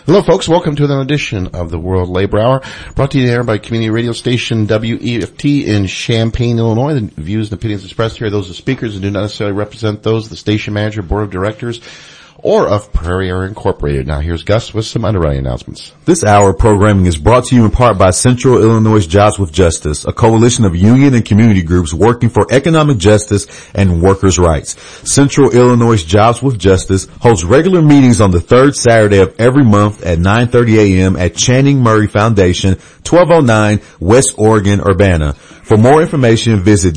Hello, folks. Welcome to another edition of the World Labor Hour, brought to you there by community radio station WEFT in Champaign, Illinois. The views and opinions expressed here are those of speakers and do not necessarily represent those of the station manager, board of directors, or of Prairie Air Incorporated. Now, here's Gus with some underwriting announcements. This hour of programming is brought to you in part by Central Illinois Jobs with Justice, a coalition of union and community groups working for economic justice and workers' rights. Central Illinois Jobs with Justice holds regular meetings on the third Saturday of every month at 9:30 a.m. at Channing Murray Foundation, 1209 West Oregon, Urbana. For more information, visit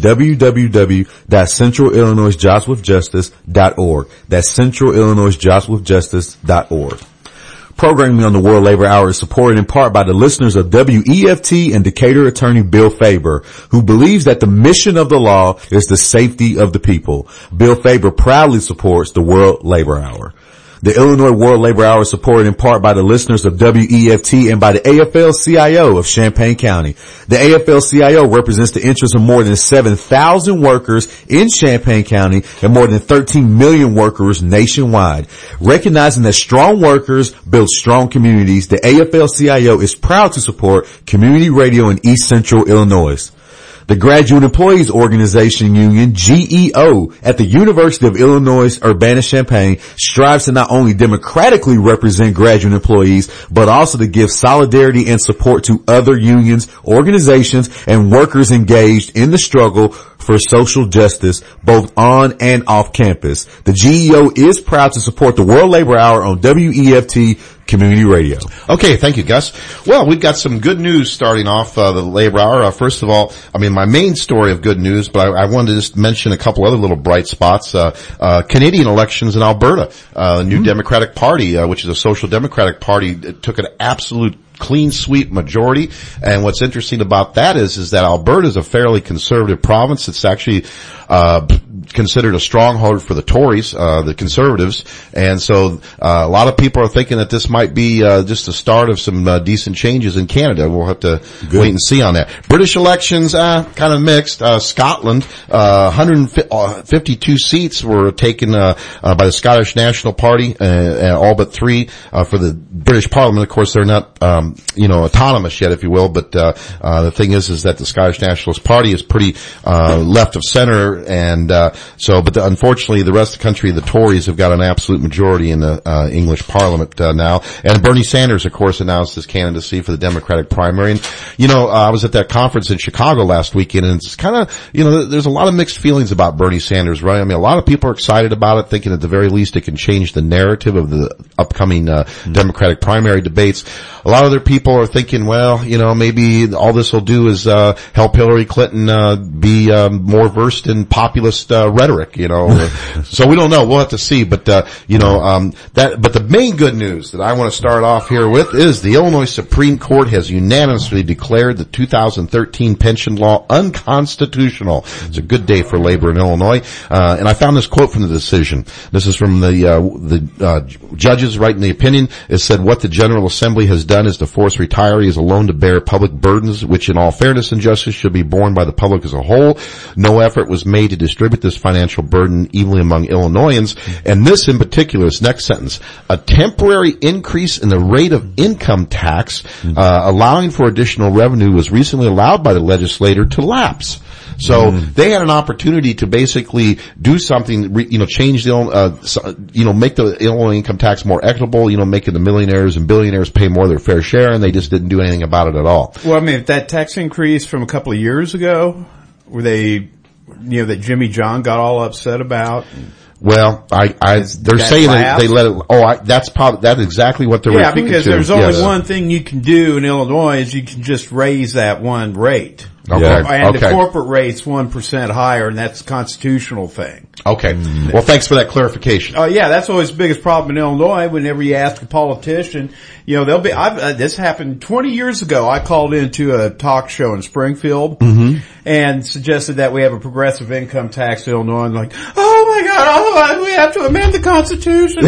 www.centralillinoisjobswithjustice.org. That's centralillinoisjobswithjustice.org. Programming on the World Labor Hour is supported in part by the listeners of WEFT and Decatur attorney Bill Faber, who believes that the mission of the law is the safety of the people. Bill Faber proudly supports the World Labor Hour. The Illinois World Labor Hour is supported in part by the listeners of WEFT and by the AFL-CIO of Champaign County. The AFL-CIO represents the interests of more than 7,000 workers in Champaign County and more than 13 million workers nationwide. Recognizing that strong workers build strong communities, the AFL-CIO is proud to support community radio in East Central Illinois. The Graduate Employees Organization Union, GEO, at the University of Illinois Urbana-Champaign strives to not only democratically represent graduate employees, but also to give solidarity and support to other unions, organizations, and workers engaged in the struggle for social justice, both on and off campus. The GEO is proud to support the World Labor Hour on WEFT Community Radio. Okay, thank you, Gus. Well, we've got some good news starting off the Labor Hour. First of all, my main story of good news, but I wanted to just mention a couple other little bright spots. Canadian elections in Alberta. The New Democratic Party, which is a social democratic party, took an absolute clean sweep majority. And what's interesting about that is that Alberta is a fairly conservative province. It's actually considered a stronghold for the Tories, the Conservatives. And so a lot of people are thinking that this might be just the start of some decent changes in Canada. We'll have to wait and see on that. British elections, kind of mixed. Scotland, 152 seats were taken by the Scottish National Party, all but 3 for the British Parliament. Of course, they're not autonomous yet, if you will, but the thing is that the Scottish Nationalist Party is pretty left of center, and unfortunately the rest of the country, the Tories, have got an absolute majority in the English Parliament now. And Bernie Sanders, of course, announced his candidacy for the Democratic primary. And I was at that conference in Chicago last weekend, and it's kind of, there's a lot of mixed feelings about Bernie Sanders, right? A lot of people are excited about it, thinking at the very least it can change the narrative of the upcoming Democratic primary debates. A lot of other people are thinking, well, maybe all this will do is help Hillary Clinton be more versed in populist rhetoric, So we don't know. We'll have to see. But but the main good news that I want to start off here with is the Illinois Supreme Court has unanimously declared the 2013 pension law unconstitutional. It's a good day for labor in Illinois. And I found this quote from the decision. This is from the judges writing the opinion. It said, what the General Assembly has done is to force retirees alone to bear public burdens, which in all fairness and justice should be borne by the public as a whole. No effort was made to distribute this financial burden evenly among Illinoisans. And this in particular, this next sentence, a temporary increase in the rate of income tax, allowing for additional revenue, was recently allowed by the legislature to lapse. So they had an opportunity to basically do something, change the, make the Illinois income tax more equitable, making the millionaires and billionaires pay more of their fair share, and they just didn't do anything about it at all. Well, if that tax increase from a couple of years ago, where they, that Jimmy John got all upset about. Well, they're saying that they let it, that's exactly what they're referring to. Yeah, because there's only one thing you can do in Illinois is you can just raise that one rate. Okay. And the corporate rate's 1% higher, and that's a constitutional thing. Okay. Well, thanks for that clarification. That's always the biggest problem in Illinois. Whenever you ask a politician, they'll be, this happened 20 years ago. I called into a talk show in Springfield and suggested that we have a progressive income tax in Illinois, and like, oh my God, we have to amend the Constitution.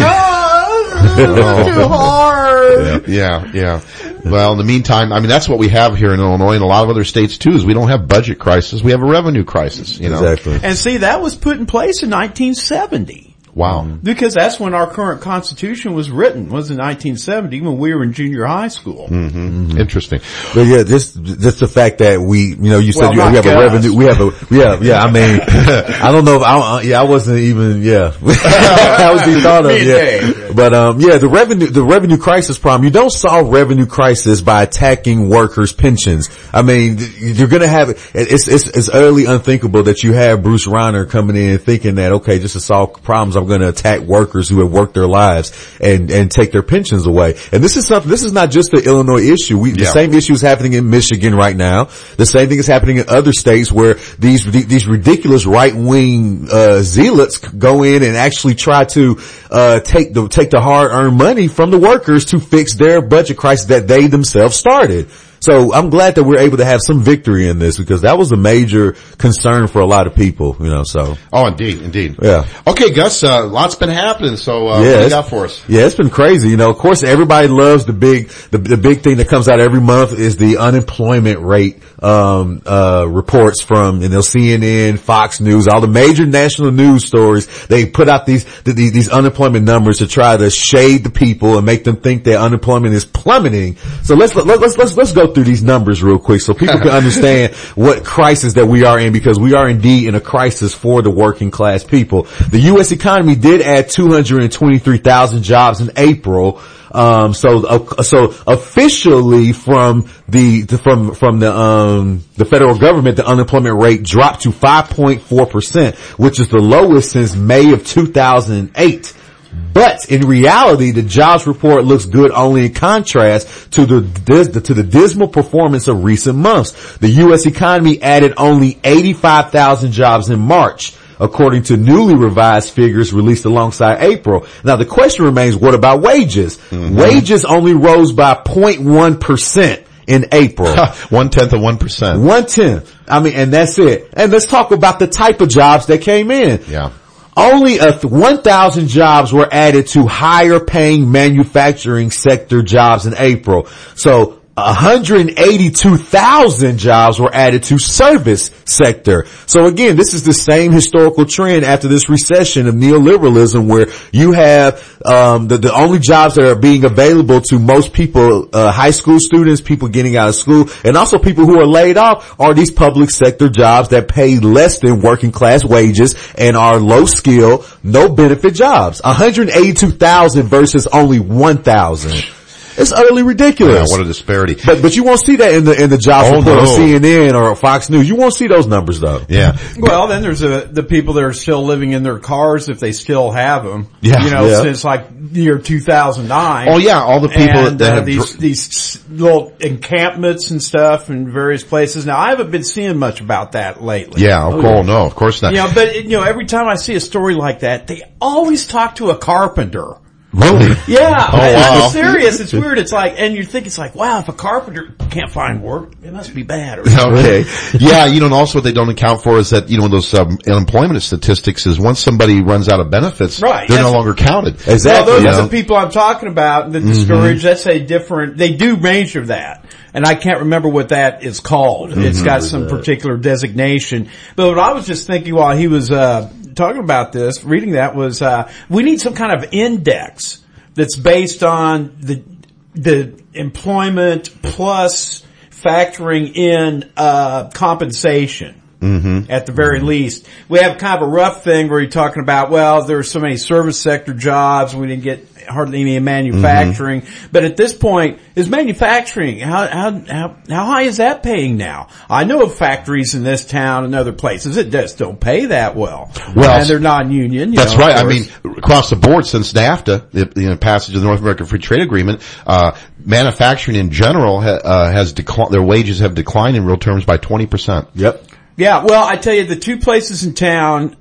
It's too hard. Yeah. Well, in the meantime, that's what we have here in Illinois and a lot of other states too, is we don't have budget crisis. We have a revenue crisis, Exactly. And see, that was put in place in 1970. Wow. Because that's when our current Constitution was written, was in 1970 when we were in junior high school. Interesting. But yeah, just the fact that we said we have a revenue, I mean, I don't know if I wasn't even, I was even thought of, But, the revenue crisis problem, you don't solve revenue crisis by attacking workers' pensions. I mean, you're gonna have, it's utterly unthinkable that you have Bruce Reiner coming in thinking that, okay, just to solve problems, I'm going to attack workers who have worked their lives and take their pensions away. And this is not just the Illinois issue. The same issue is happening in Michigan right now. The same thing is happening in other states where these ridiculous right-wing, zealots go in and actually try to, take the hard-earned money from the workers to fix their budget crisis that they themselves started. So I'm glad that we're able to have some victory in this because that was a major concern for a lot of people, so. Oh, indeed. Yeah. Okay, Gus, lots been happening, so, what do you got for us? Yeah, it's been crazy. Of course, everybody loves the big thing that comes out every month is the unemployment rate, reports from, CNN, Fox News, all the major national news stories. They put out these unemployment numbers to try to shade the people and make them think that unemployment is plummeting. So let's go through these numbers real quick so people can understand what crisis that we are in because we are indeed in a crisis for the working class people. The U.S. economy did add 223,000 jobs in April. So officially from the federal government, the unemployment rate dropped to 5.4%, which is the lowest since May of 2008. But in reality, the jobs report looks good only in contrast to the dismal performance of recent months. The U.S. economy added only 85,000 jobs in March, according to newly revised figures released alongside April. Now the question remains, what about wages? Wages only rose by 0.1%. In April. 1/10 of 1%. 1/10. I mean, and that's it. And let's talk about the type of jobs that came in. Yeah. Only 1,000 jobs were added to higher paying manufacturing sector jobs in April. So 182,000 jobs were added to service sector. So again, this is the same historical trend after this recession of neoliberalism where you have, the only jobs that are being available to most people, high school students, people getting out of school, and also people who are laid off are these public sector jobs that pay less than working class wages and are low skill, no benefit jobs. 182,000 versus only 1,000. It's utterly ridiculous. Yeah, what a disparity. But you won't see that in the jobs report on CNN or Fox News. You won't see those numbers though. Yeah. Well, then there's the people that are still living in their cars if they still have them. Yeah. Since like year 2009. Oh yeah, all the people and, that have these little encampments and stuff in various places. Now I haven't been seeing much about that lately. Yeah, no, of course not. But every time I see a story like that, they always talk to a carpenter. Really? Yeah. Oh, wow. I'm serious. It's weird. It's like, and you think it's like, wow, if a carpenter can't find work, it must be bad. Or okay. Yeah, and also what they don't account for is that, those unemployment statistics is once somebody runs out of benefits, right, they're no longer counted. Exactly. Well, those are the people I'm talking about that discourage, that's a different, they do measure that. And I can't remember what that is called. It's got some particular designation. But what I was just thinking while he was, talking about this, reading that was, we need some kind of index that's based on the employment plus factoring in, compensation. At the very least. We have kind of a rough thing where you're talking about, well, there's so many service sector jobs, we didn't get hardly any in manufacturing. But at this point, is manufacturing, how high is that paying now? I know of factories in this town and other places that just don't pay that well. And they're non-union. That's right. I mean, across the board since NAFTA, the passage of the North American Free Trade Agreement, manufacturing in general has declined, their wages have declined in real terms by 20%. Yep. Yeah, well, I tell you, the two places in town,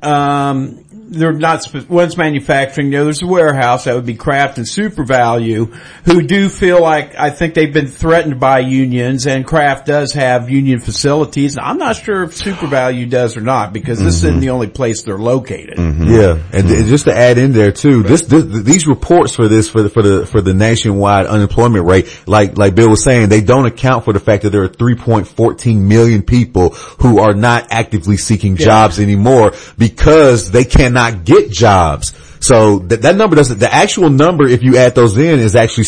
they're not, one's manufacturing, the other's a warehouse, that would be Kraft and Super Value, who do feel like, I think they've been threatened by unions, and Kraft does have union facilities. I'm not sure if Super Value does or not, because this isn't the only place they're located. Yeah, and just to add in there too, these reports for the nationwide unemployment rate, like Bill was saying, they don't account for the fact that there are 3.14 million people who are not actively seeking jobs anymore because they cannot get jobs. So that number doesn't, the actual number, if you add those in, is actually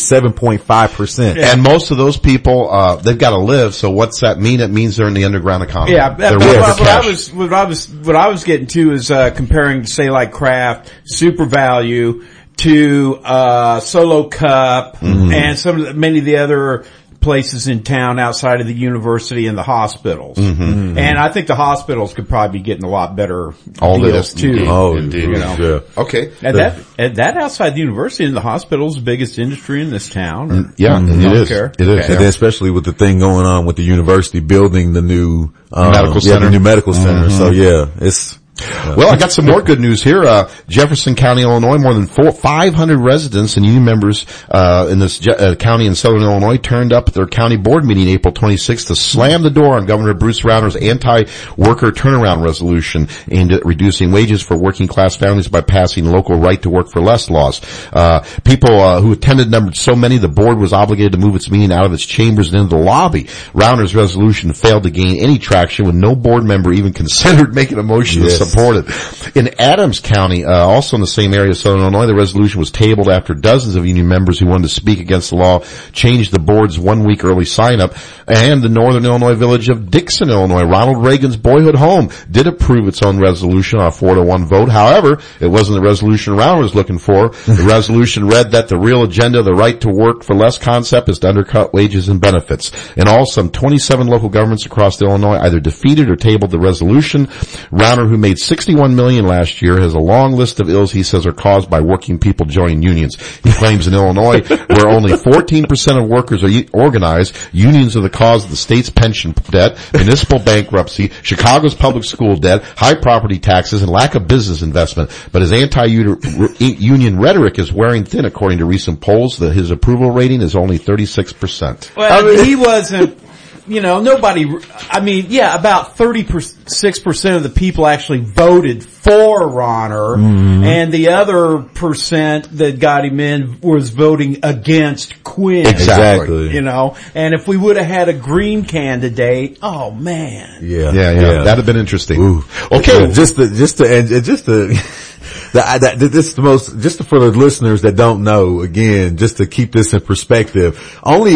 7.5%. And most of those people, they've got to live. So what's that mean? It means they're in the underground economy. Yeah, They're what working for cash. I was getting to is comparing, say, like Kraft, Super Value to Solo Cup and many of the other places in town outside of the university and the hospitals. And I think the hospitals could probably be getting a lot better deals too. Indeed. Oh, Indeed. you know. Yeah. Okay. And that outside the university and the hospital is the biggest industry in this town. Yeah, it is. Healthcare. It is. Okay. And then especially with the thing going on with the university building the new Medical center. the new medical center. So yeah, it's Well, I got some more good news here. Jefferson County, Illinois, more than 500 residents and union members in this county in southern Illinois turned up at their county board meeting April 26th to slam the door on Governor Bruce Rauner's anti-worker turnaround resolution aimed at reducing wages for working class families by passing local right to work for less laws. People who attended numbered so many the board was obligated to move its meeting out of its chambers and into the lobby. Rauner's resolution failed to gain any traction when no board member even considered making a motion to support it. In Adams County, also in the same area of southern Illinois, the resolution was tabled after dozens of union members who wanted to speak against the law changed the board's 1 week early sign up. And the northern Illinois village of Dixon, Illinois, Ronald Reagan's boyhood home, did approve its own resolution on a 4-1 vote. However, it wasn't the resolution Rauner was looking for. The resolution read that the real agenda of the right to work for less concept is to undercut wages and benefits. In all, some 27 local governments across Illinois either defeated or tabled the resolution. Rauner, who made $61 million last year, has a long list of ills he says are caused by working people joining unions. He claims in Illinois, where only 14% of workers are organized, unions are the cause of the state's pension debt, municipal bankruptcy, Chicago's public school debt, high property taxes, and lack of business investment. But his anti-union rhetoric is wearing thin, according to recent polls. His approval rating is only 36%. Well, he wasn't, nobody, about 36% of the people actually voted for Rauner, and the other percent that got him in was voting against Quinn. Exactly. And if we would have had a green candidate, oh man. Yeah. That'd have been interesting. Ooh. Okay. Just for the listeners that don't know, again, just to keep this in perspective, only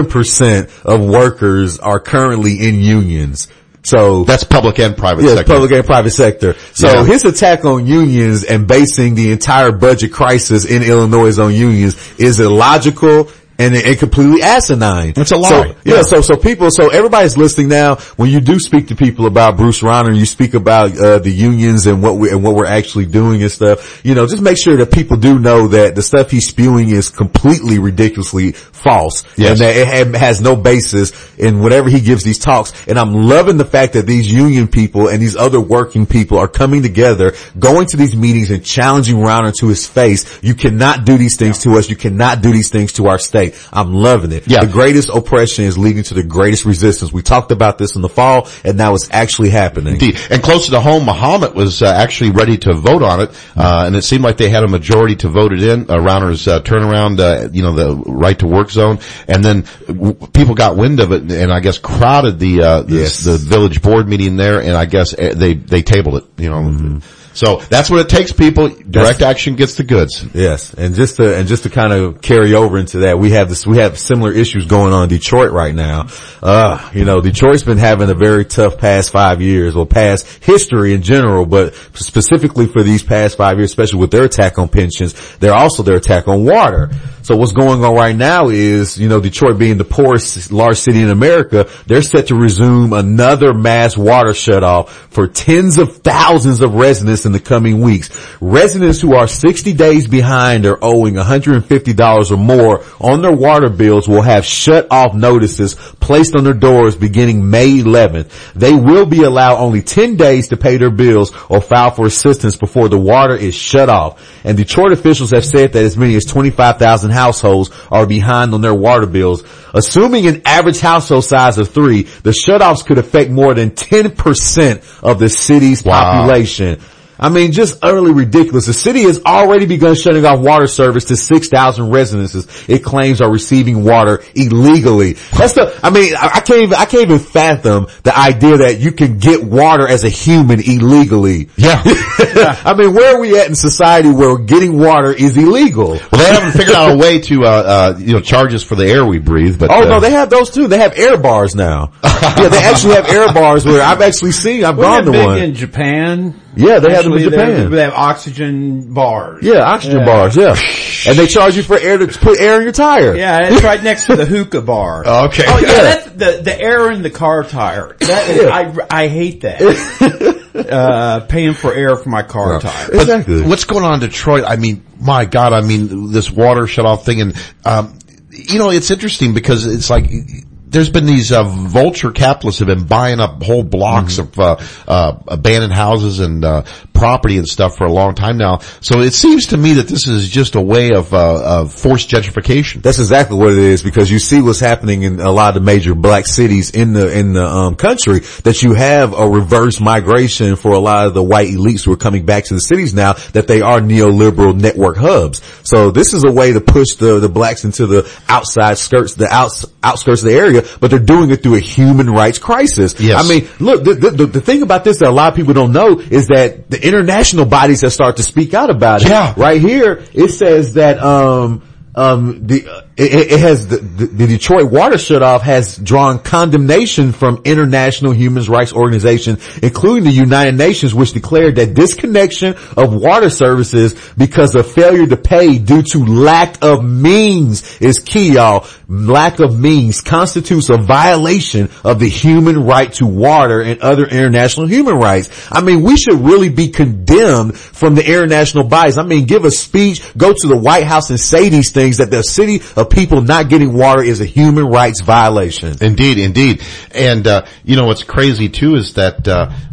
11% of workers are currently in unions. So that's public and private sector. Public and private sector. So his attack on unions and basing the entire budget crisis in Illinois on unions is illogical and completely asinine. It's a lie. So everybody's listening now. When you do speak to people about Bruce Rauner, you speak about the unions and what we're actually doing and stuff. Just make sure that people do know that the stuff he's spewing is completely ridiculously false, and that it has no basis in whatever he gives these talks. And I'm loving the fact that these union people and these other working people are coming together, going to these meetings and challenging Rauner to his face. You cannot do these things to us. You cannot do these things to our state. I'm loving it. The greatest oppression is leading to the greatest resistance. We talked about this in the fall, and now it's actually happening. Indeed. And closer to home, Muhammad was actually ready to vote on it, and it seemed like they had a majority to vote it in, Rauner's turnaround, the right to work zone. And then people got wind of it and I guess crowded the village board meeting there, and I guess they tabled it, So that's what it takes, people. Direct action gets the goods. Yes. And just to kind of carry over into that, we have similar issues going on in Detroit right now. Detroit's been having a very tough past 5 years, or past history in general, but specifically for these past 5 years, especially with their attack on pensions, they're also their attack on water. So what's going on right now is, Detroit being the poorest large city in America, they're set to resume another mass water shutoff for tens of thousands of residents in the coming weeks. Residents who are 60 days behind or owing $150 or more on their water bills will have shut-off notices placed on their doors beginning May 11th. They will be allowed only 10 days to pay their bills or file for assistance before the water is shut off. And Detroit officials have said that as many as 25,000 households are behind on their water bills. Assuming an average household size of 3, the shutoffs could affect more than 10% of the city's population. I mean, just utterly ridiculous. The city has already begun shutting off water service to 6,000 residences it claims are receiving water illegally. I can't even fathom the idea that you can get water as a human illegally. Yeah. I mean, where are we at in society where getting water is illegal? Well, they haven't figured out a way to, charge us for the air we breathe, but. Oh, no, they have those too. They have air bars now. Yeah, they actually have air bars where I've gone to one. In Japan. Yeah, they have them in Japan. They have oxygen bars. Yeah, oxygen bars, yeah. And they charge you for air to put air in your tire. Yeah, it's right next to the hookah bar. Okay. Oh yeah, that's the air in the car tire. That is, I hate that. Paying for air for my car tire. But exactly. What's going on in Detroit? I mean, my God, this water shut off thing, and it's interesting because it's like there's been these vulture capitalists have been buying up whole blocks of abandoned houses and property and stuff for a long time now. So it seems to me that this is just a way of forced gentrification. That's exactly what it is, because you see what's happening in a lot of the major black cities in the country, that you have a reverse migration for a lot of the white elites who are coming back to the cities now that they are neoliberal network hubs. So this is a way to push the blacks into the outskirts of the area, but they're doing it through a human rights crisis. Yes. I mean, look, the thing about this that a lot of people don't know is that the international bodies have started to speak out about it. Yeah. Right here, it says that, the Detroit water shutoff has drawn condemnation from international human rights organizations, including the United Nations, which declared that disconnection of water services because of failure to pay due to lack of means is key, y'all. Lack of means constitutes a violation of the human right to water and other international human rights. I mean, we should really be condemned from the international bodies. I mean, give a speech, go to the White House and say these things, that the city of people not getting water is a human rights violation. Indeed. And, what's crazy too is that,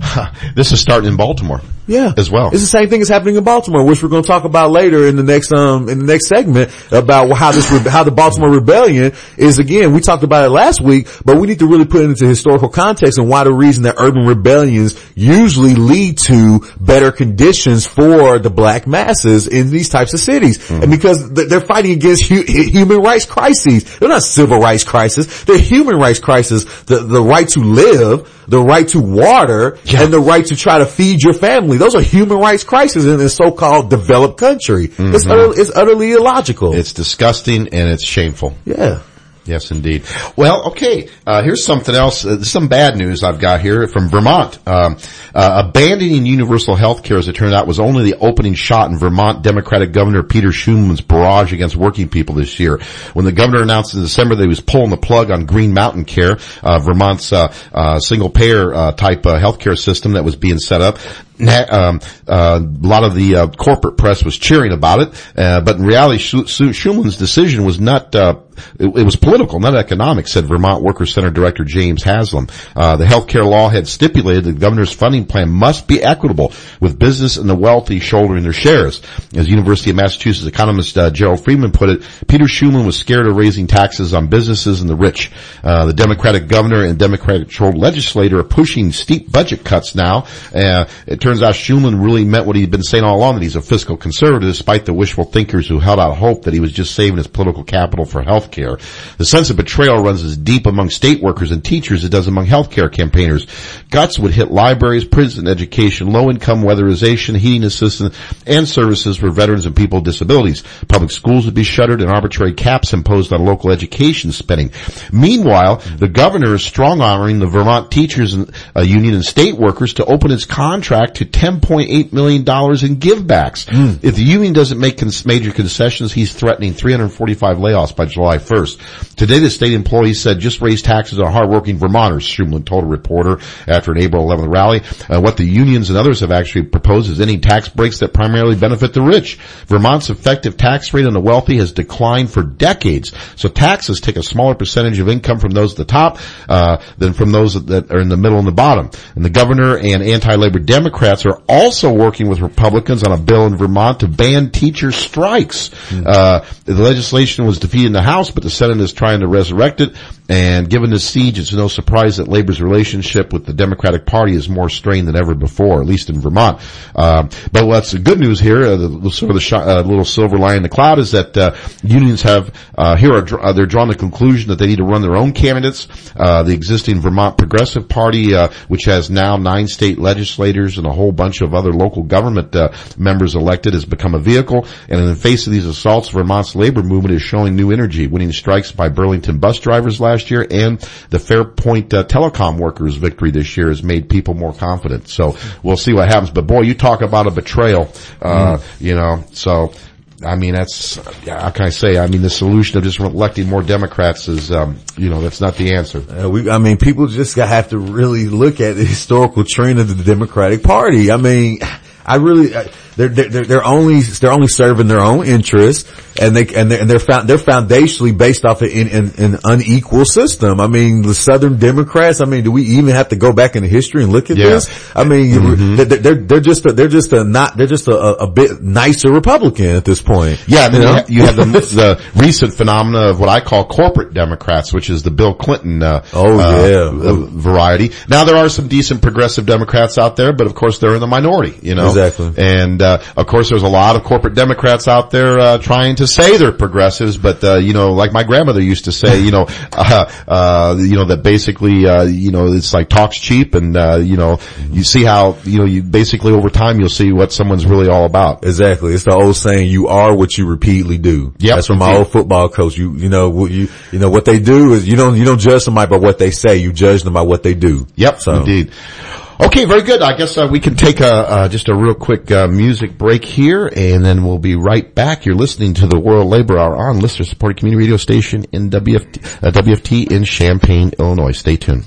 this is starting in Baltimore. Yeah. As well. It's the same thing that's happening in Baltimore, which we're going to talk about later in the next segment about how the Baltimore Rebellion is. Again, we talked about it last week, but we need to really put it into historical context and why the reason that urban rebellions usually lead to better conditions for the black masses in these types of cities. Mm-hmm. And because they're fighting against human rights crises. They're not civil rights crises. They're human rights crises. The right to live, the right to water, and the right to try to feed your family. Those are human rights crises in a so-called developed country. Mm-hmm. It's utterly illogical. It's disgusting and it's shameful. Yeah. Yes, indeed. Well, okay. Here's something else. Some bad news I've got here from Vermont. Abandoning universal health care, as it turned out, was only the opening shot in Vermont Democratic Governor Peter Schuman's barrage against working people this year. When the governor announced in December that he was pulling the plug on Green Mountain Care, Vermont's single-payer type healthcare system that was being set up, a lot of the corporate press was cheering about it, but in reality, Schuman's decision was not. It was political, not economic, said Vermont Workers Center Director James Haslam. The healthcare law had stipulated the governor's funding plan must be equitable, with business and the wealthy shouldering their shares. As University of Massachusetts economist Gerald Friedman put it, Peter Schuman was scared of raising taxes on businesses and the rich. The Democratic governor and Democratic-controlled legislator are pushing steep budget cuts now. It turns out Schuman really meant what he'd been saying all along, that he's a fiscal conservative, despite the wishful thinkers who held out hope that he was just saving his political capital for health care. The sense of betrayal runs as deep among state workers and teachers as it does among healthcare campaigners. Guts would hit libraries, prison, education, low-income weatherization, heating assistance, and services for veterans and people with disabilities. Public schools would be shuttered and arbitrary caps imposed on local education spending. Meanwhile, the governor is strong-arming the Vermont Teachers Union and state workers to open its contract to $10.8 million in givebacks. If the union doesn't make major concessions, he's threatening 345 layoffs by July 1st. Today, the state employee said just raise taxes on hardworking Vermonters, Schuman told a reporter after an April 11th rally. What the unions and others have actually proposed is any tax breaks that primarily benefit the rich. Vermont's effective tax rate on the wealthy has declined for decades, so taxes take a smaller percentage of income from those at the top than from those that are in the middle and the bottom. And the governor and anti-labor Democrats are also working with Republicans on a bill in Vermont to ban teacher strikes. The legislation was defeated in the House, but the Senate is trying to resurrect it. And given the siege, it's no surprise that Labor's relationship with the Democratic Party is more strained than ever before, at least in Vermont. But what's the good news here, sort of the little silver lining in the cloud, is that unions have they're drawing the conclusion that they need to run their own candidates. The existing Vermont Progressive Party, which has now 9 state legislators and a whole bunch of other local government members elected, has become a vehicle. And in the face of these assaults, Vermont's labor movement is showing new energy, winning strikes by Burlington bus drivers last year, and the Fairpoint telecom workers' victory this year has made people more confident. So we'll see what happens. But boy, you talk about a betrayal, so I mean, how can I say? I mean, the solution of just electing more Democrats is, that's not the answer. People just have to really look at the historical trend of the Democratic Party. I mean, they're only serving their own interests, and they're foundationally based off of an unequal system. I mean, the Southern Democrats. Do we even have to go back into history and look at this? I mean, they're just a bit nicer Republican at this point. Yeah, you have the recent phenomena of what I call corporate Democrats, which is the Bill Clinton variety. Now there are some decent progressive Democrats out there, but of course they're in the minority. Exactly. And of course there's a lot of corporate Democrats out there trying to say they're progressives, but like my grandmother used to say, that basically it's like talk's cheap, and you see how you basically over time you'll see what someone's really all about. Exactly. It's the old saying, you are what you repeatedly do. Yep. That's from my old football coach. What they do is you don't judge somebody by what they say, you judge them by what they do. Yep. So. Indeed. Okay, very good. I guess we can take just a real quick music break here, and then we'll be right back. You're listening to the World Labor Hour on listener-supported community radio station in WFT in Champaign, Illinois. Stay tuned.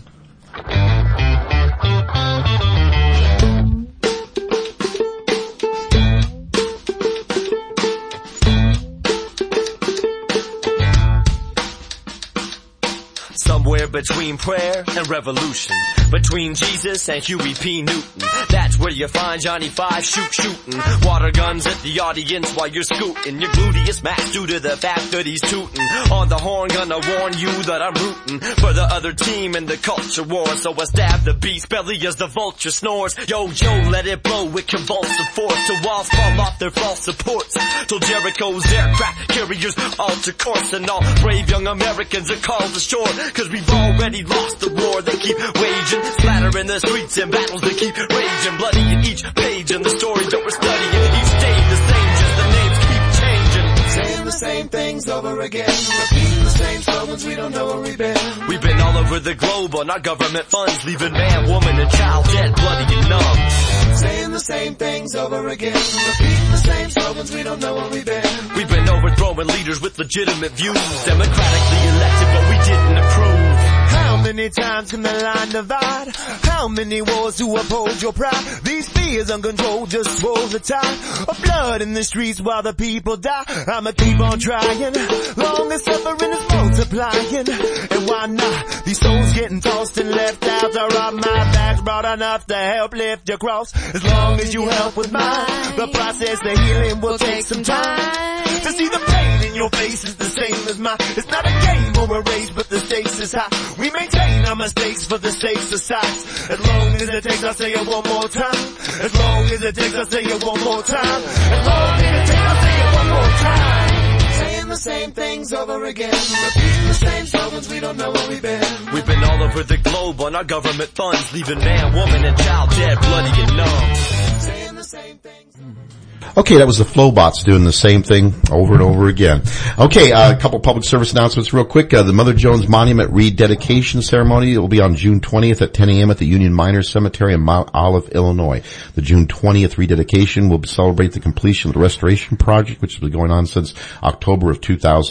Somewhere between prayer and revolution, between Jesus and Huey P. Newton, that's where you find Johnny Five shooting water guns at the audience while you're scooting your gluteus max due to the fact that he's tooting on the horn. Gonna warn you that I'm rooting for the other team in the culture war, so I stab the beast's belly as the vulture snores. Yo, let it blow with convulsive force till walls fall off their false supports, till Jericho's aircraft carriers alter course, and all brave young Americans are called ashore. Cause we've already lost the war they keep waging, splattering the streets in battles that keep raging, bloody in each page in the story that we're studying. Each day the same, just the names keep changing. Saying the same things over again, repeating the same slogans, we don't know where we've been. We've been all over the globe on our government funds, leaving man, woman, and child dead, bloody and numb. Saying the same things over again, repeating the same slogans, we don't know where we've been. We've been overthrowing leaders with legitimate views, democratically elected, but we didn't approve. How many times can the line divide? How many wars to uphold your pride? These fears uncontrolled just swell the tide of blood in the streets while the people die. I'ma keep on trying, long as suffering is multiplying. And why not? These souls getting tossed and left out are on my back's broad enough to help lift your cross. As long as you help with mine, the process, the healing will take some time. To see the pain in your face is the same as mine. It's not a game or a race, but the stakes is high. We maintain our mistakes for the sakes of size. As long as it takes, I'll say it one more time. As long as it takes, I'll say it one more time. As long as it takes, I'll say it one more time. Saying the same things over again, repeating the same slogans, we don't know where we've been. We've been all over the globe on our government funds, leaving man, woman, and child dead, bloody and numb. Saying the same things. Okay, that was the Flowbots doing the same thing over and over again. Okay, a couple public service announcements real quick. The Mother Jones Monument rededication ceremony will be on June 20th at 10 a.m. at the Union Miners Cemetery in Mount Olive, Illinois. The June 20th rededication will celebrate the completion of the restoration project, which has been going on since October of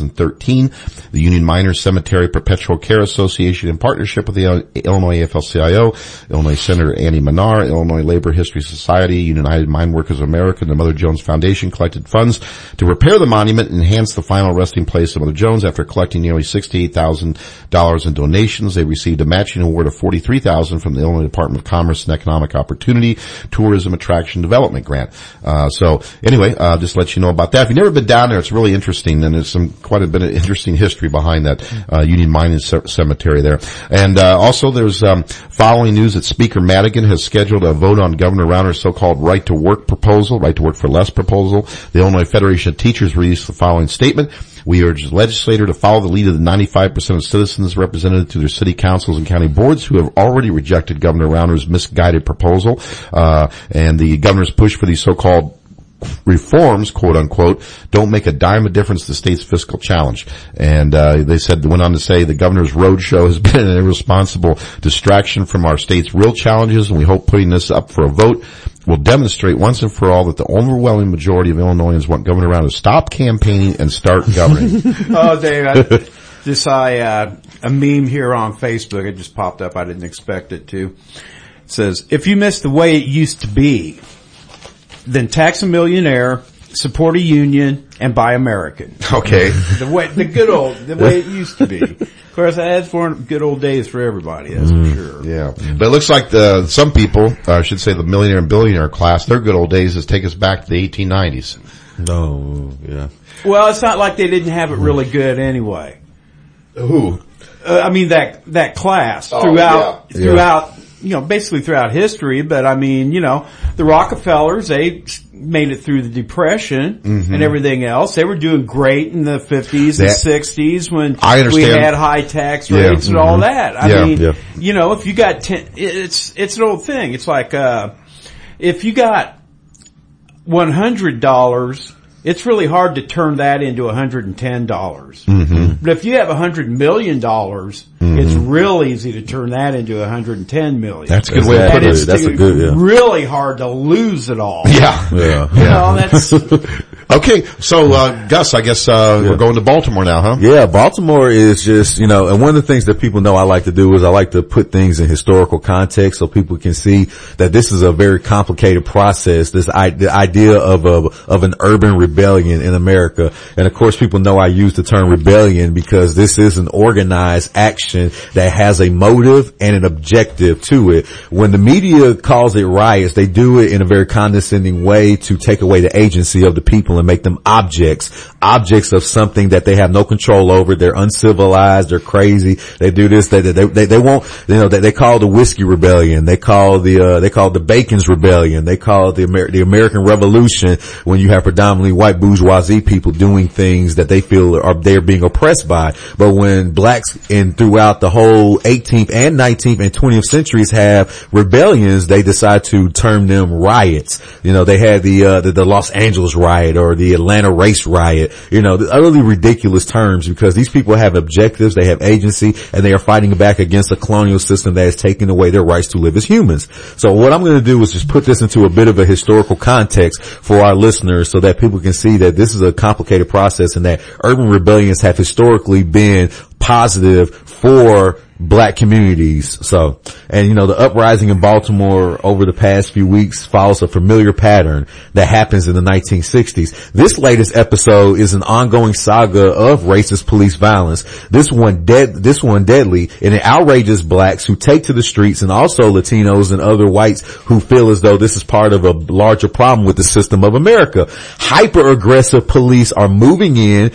2013. The Union Miners Cemetery Perpetual Care Association, in partnership with the Illinois AFL-CIO, Illinois Senator Annie Manar, Illinois Labor History Society, United Mine Workers of America, and the Mother Jones Foundation collected funds to repair the monument and enhance the final resting place of Mother Jones. After collecting nearly $68,000 in donations, they received a matching award of $43,000 from the Illinois Department of Commerce and Economic Opportunity Tourism Attraction Development Grant. So anyway, just let you know about that. If you've never been down there, it's really interesting, and there's quite a bit of interesting history behind that Union Mining Cemetery there. And also there's following news that Speaker Madigan has scheduled a vote on Governor Rauner's so-called right to work for less proposal. The Illinois Federation of Teachers released the following statement. We urge the legislature to follow the lead of the 95% of citizens represented through their city councils and county boards who have already rejected Governor Rauner's misguided proposal, and the governor's push for these so-called reforms, quote unquote, don't make a dime of difference to the state's fiscal challenge. And went on to say the governor's roadshow has been an irresponsible distraction from our state's real challenges, and we hope putting this up for a vote will demonstrate once and for all that the overwhelming majority of Illinoisans want Governor Rauner to stop campaigning and start governing. Oh, Dave, I saw a meme here on Facebook. It just popped up. I didn't expect it to. It says, if you miss the way it used to be, then tax a millionaire, support a union, and buy American. Okay. The way it used to be. Of course, that's for good old days for everybody, that's for sure. Yeah. But it looks like some people, I should say the millionaire and billionaire class, their good old days is take us back to the 1890s. No, yeah. Well, it's not like they didn't have it really good anyway. Who? I mean, that class throughout, basically throughout history, but I mean, the Rockefellers, they made it through the Depression and everything else. They were doing great in the 50s and 60s when we had high tax rates and all that. I mean, if you got it's an old thing. It's like, if you got $100, it's really hard to turn that into $110. But if you have $100 million, it's real easy to turn that into $110 million. That's a good way to put it. That's a good, really hard to lose it all. Yeah. That's okay. So, Gus, I guess, we're going to Baltimore now, huh? Yeah, Baltimore is just, and one of the things that people know I like to do is I like to put things in historical context so people can see that this is a very complicated process, the idea of an urban rebellion in America. And of course people know I use the term rebellion because this is an organized action that has a motive and an objective to it. When the media calls it riots, they do it in a very condescending way to take away the agency of the people and make them objects of something that they have no control over. They're uncivilized, they're crazy, they do this, they won't, they call the whiskey rebellion, they call the Bacon's rebellion, they call it the American Revolution when you have predominantly white bourgeoisie people doing things that they feel they're being oppressed by. But when blacks throughout the whole 18th and 19th and 20th centuries have rebellions, they decide to term them riots. They had the Los Angeles riot or the Atlanta race riot, the utterly ridiculous terms because these people have objectives, they have agency, and they are fighting back against a colonial system that is taking away their rights to live as humans. So what I'm going to do is just put this into a bit of a historical context for our listeners so that people can see that this is a complicated process and that urban rebellions have historically been positive for black communities. So, and the uprising in Baltimore over the past few weeks follows a familiar pattern that happens in the 1960s. This latest episode is an ongoing saga of racist police violence. This one deadly, and it outrages blacks who take to the streets and also Latinos and other whites who feel as though this is part of a larger problem with the system of America. Hyper-aggressive police are moving into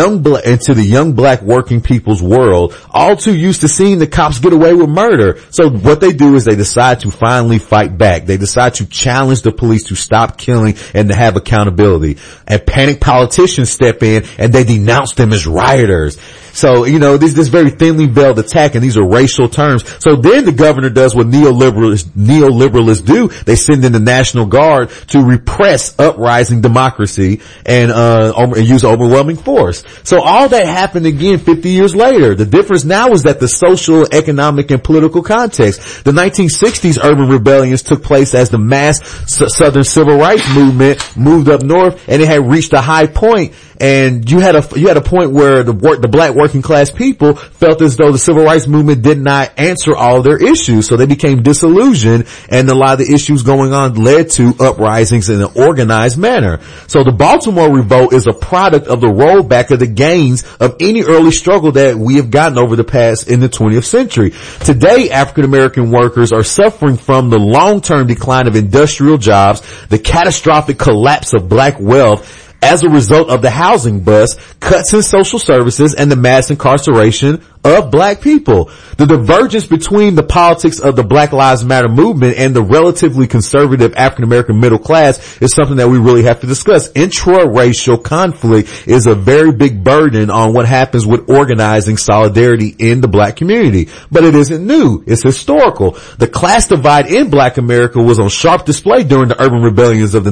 the young black working people's world, all too used to seeing the cops get away with murder. So what they do is they decide to finally fight back. They decide to challenge the police to stop killing and to have accountability. And panicked politicians step in and they denounce them as rioters. So, this very thinly veiled attack, and these are racial terms. So then the governor does what neoliberalists do. They send in the National Guard to repress uprising democracy and use overwhelming force. So all that happened again 50 years later. The difference now is that the social, economic, and political context. The 1960s urban rebellions took place as the mass Southern civil rights movement moved up north, and it had reached a high point. And you had a point where the black working class people felt as though the civil rights movement did not answer all their issues. So they became disillusioned, and a lot of the issues going on led to uprisings in an organized manner. So the Baltimore Revolt is a product of the rollback of the gains of any early struggle that we have gotten over the past in the 20th century. Today, African American workers are suffering from the long-term decline of industrial jobs, the catastrophic collapse of black wealth as a result of the housing bust, cuts in social services, and the mass incarceration of black people. The divergence between the politics of the Black Lives Matter movement and the relatively conservative African American middle class is something that we really have to discuss. Intra-racial conflict is a very big burden on what happens with organizing solidarity in the black community. But it isn't new. It's historical. The class divide in black America was on sharp display during the urban rebellions of the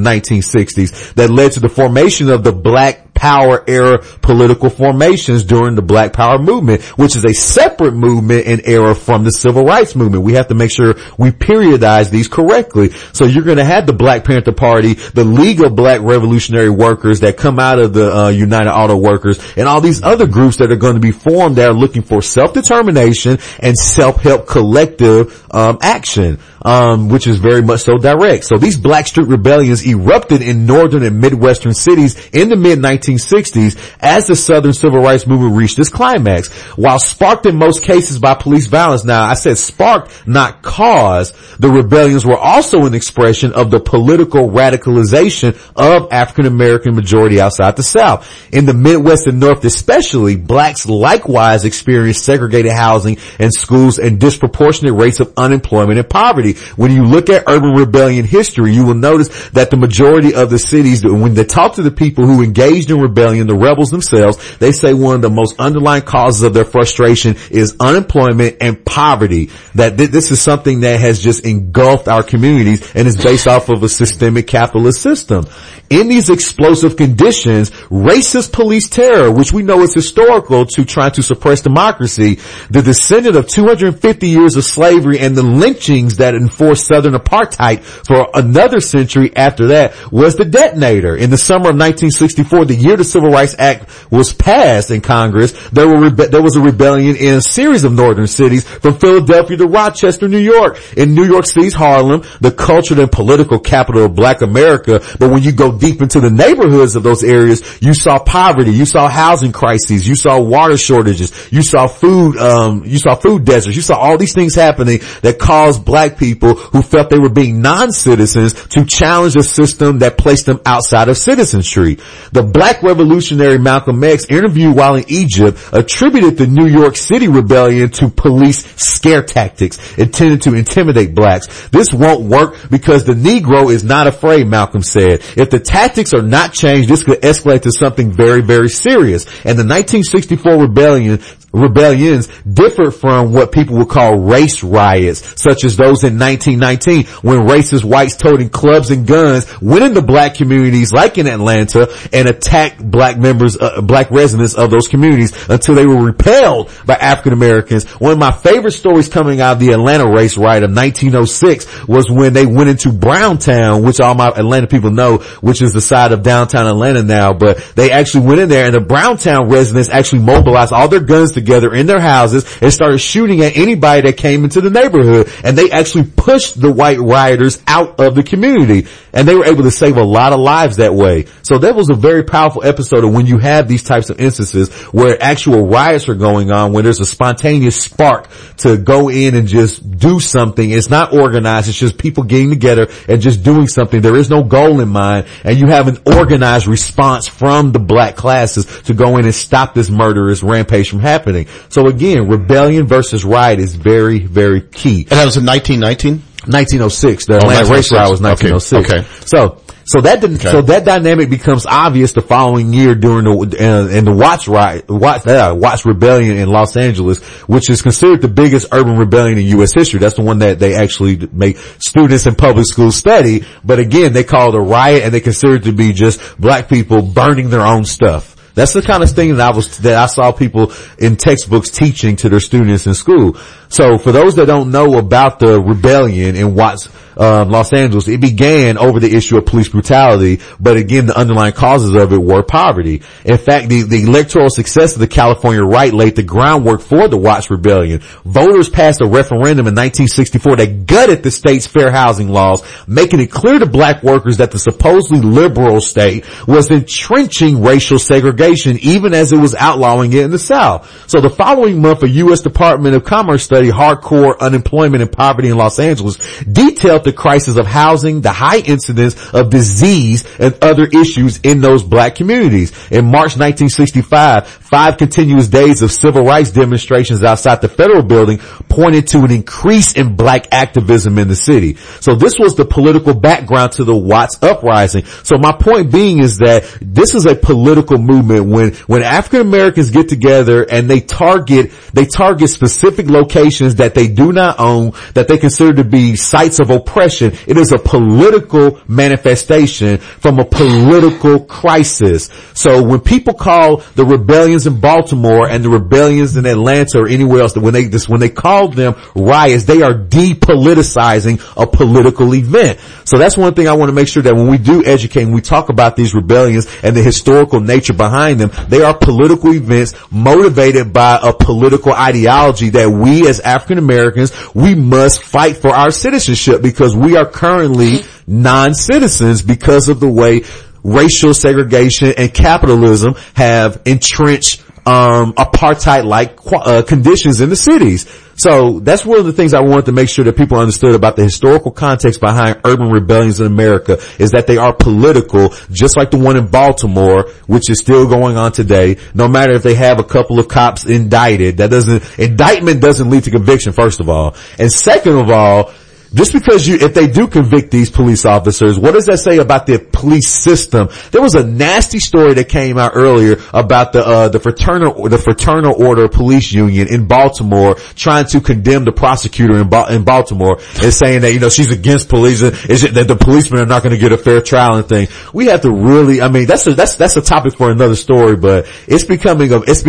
1960s that led to the formation of the Black Power era political formations during the Black Power movement, which is a separate movement and era from the Civil Rights movement. We have to make sure we periodize these correctly. So you're going to have the Black Panther Party, the League of Black Revolutionary Workers that come out of the United Auto Workers, and all these other groups that are going to be formed that are looking for self-determination and self-help collective action, which is very much so direct. So these Black Street rebellions erupted in northern and midwestern cities in the mid-1960s as the Southern Civil Rights Movement reached its climax. While sparked in most cases by police violence, now I said sparked, not caused, the rebellions were also an expression of the political radicalization of African American majority outside the South. In the Midwest and North especially, blacks likewise experienced segregated housing and schools and disproportionate rates of unemployment and poverty. When you look at urban rebellion history, you will notice that the majority of the cities, when they talk to the people who engaged in rebellion, the rebels themselves, they say one of the most underlying causes of their frustration is unemployment and poverty. That this is something that has just engulfed our communities and is based off of a systemic capitalist system. In these explosive conditions, racist police terror, which we know is historical to try to suppress democracy, the descendant of 250 years of slavery and the lynchings that enforced Southern apartheid for another century after that, was the detonator. In the summer of 1964, the year the Civil Rights Act was passed in Congress, there was a rebellion in a series of northern cities from Philadelphia to Rochester, New York. In New York City's Harlem, the cultural and political capital of black America, but when you go deep into the neighborhoods of those areas, you saw poverty, you saw housing crises, you saw water shortages, you saw food deserts, you saw all these things happening that caused black people who felt they were being non-citizens to challenge a system that placed them outside of citizenry. The black revolutionary Malcolm X, interviewed while in Egypt, attributed the New York City rebellion to police scare tactics intended to intimidate blacks. This won't work because the Negro is not afraid, Malcolm said. If the tactics are not changed, this could escalate to something very, very serious. And the 1964 rebellions differed from what people would call race riots, such as those in 1919 when racist whites toting clubs and guns went into black communities like in Atlanta and attacked black residents of those communities until they were repelled by African Americans. One of my favorite stories coming out of the Atlanta race riot of 1906 was when they went into Browntown, which all my Atlanta people know, which is the side of downtown Atlanta now, but they actually went in there and the Browntown residents actually mobilized all their guns together in their houses and started shooting at anybody that came into the neighborhood, and they actually pushed the white rioters out of the community, and they were able to save a lot of lives that way. So that was a very powerful episode of when you have these types of instances where actual riots are going on, where there's a spontaneous spark to go in and just do something. It's not organized, it's just people getting together and just doing something. There is no goal in mind, and you have an organized response from the black classes to go in and stop this murderous rampage from happening. So again, rebellion versus riot is very, very key. And that was in 1919? 1906. The Atlanta race riot was 1906. Okay. So that dynamic becomes obvious the following year during the Watts rebellion in Los Angeles, which is considered the biggest urban rebellion in U.S. history. That's the one that they actually make students in public schools study. But again, they call it a riot and they consider it to be just black people burning their own stuff. That's the kind of thing that I saw people in textbooks teaching to their students in school. So for those that don't know about the rebellion in Watts, Los Angeles, it began over the issue of police brutality, but again, the underlying causes of it were poverty. In fact, the electoral success of the California right laid the groundwork for the Watts Rebellion. Voters passed a referendum in 1964 that gutted the state's fair housing laws, making it clear to black workers that the supposedly liberal state was entrenching racial segregation, even as it was outlawing it in the South. So the following month, a U.S. Department of Commerce study, Hardcore Unemployment and Poverty in Los Angeles, detailed the crisis of housing, the high incidence of disease, and other issues in those black communities. In March 1965, 5 continuous days of civil rights demonstrations outside the federal building pointed to an increase in black activism in the city. So this was the political background to the Watts uprising. So my point being is that this is a political movement when African Americans get together and they target specific locations that they do not own, that they consider to be sites of oppression. It is a political manifestation from a political crisis. So when people call the rebellions in Baltimore and the rebellions in Atlanta or anywhere else, when they call them riots, they are depoliticizing a political event. So that's one thing I want to make sure that when we do educate and we talk about these rebellions and the historical nature behind them, they are political events motivated by a political ideology that we as African Americans, we must fight for our citizenship, because we are currently non-citizens because of the way racial segregation and capitalism have entrenched apartheid-like conditions in the cities. So that's one of the things I wanted to make sure that people understood about the historical context behind urban rebellions in America, is that they are political, just like the one in Baltimore, which is still going on today. No matter if they have a couple of cops indicted, indictment doesn't lead to conviction, first of all. And second of all, just because if they do convict these police officers, what does that say about the police system? There was a nasty story that came out earlier about the Fraternal Order Police Union in Baltimore trying to condemn the prosecutor in Baltimore and saying that, she's against police, that the policemen are not going to get a fair trial and thing. We have to really, that's a topic for another story, but it's becoming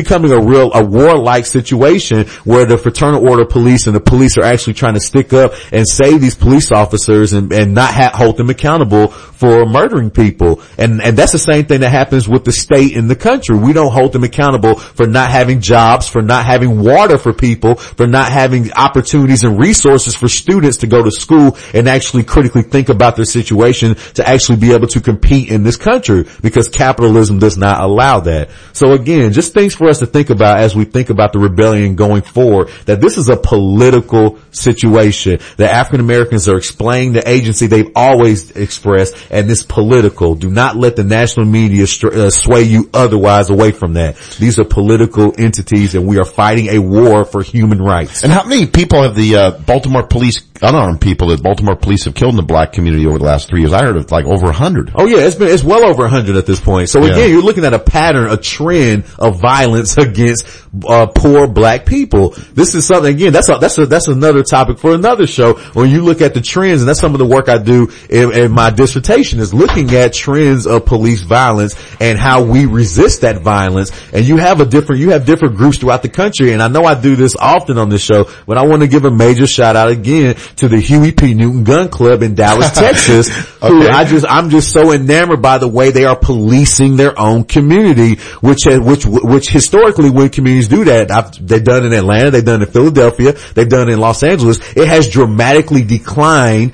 a warlike situation where the Fraternal Order Police and the police are actually trying to stick up and save these police officers and not hold them accountable for murdering people. And that's the same thing that happens with the state in the country. We don't hold them accountable for not having jobs, for not having water for people, for not having opportunities and resources for students to go to school and actually critically think about their situation to actually be able to compete in this country, because capitalism does not allow that. So again, just things for us to think about as we think about the rebellion going forward, that this is a political situation. The African Americans are explaining the agency they've always expressed, and this political. Do not let the national media sway you otherwise away from that. These are political entities, and we are fighting a war for human rights. And how many people have the Baltimore police, unarmed people that Baltimore police have killed in the black community over the last 3 years? I heard of like over 100. Oh yeah, it's well over 100 at this point. So again, you're looking at a pattern, a trend of violence against poor black people. This is something, again, that's another topic for another show. When you look at the trends, and that's some of the work I do in my dissertation, is looking at trends of police violence and how we resist that violence. And you have different groups throughout the country. And I know I do this often on this show, but I want to give a major shout out again to the Huey P. Newton Gun Club in Dallas, Texas, who I'm just so enamored by the way they are policing their own community, which historically, when communities do that, they've done in Atlanta, they've done in Philadelphia, they've done in Los Angeles, it has dramatically declined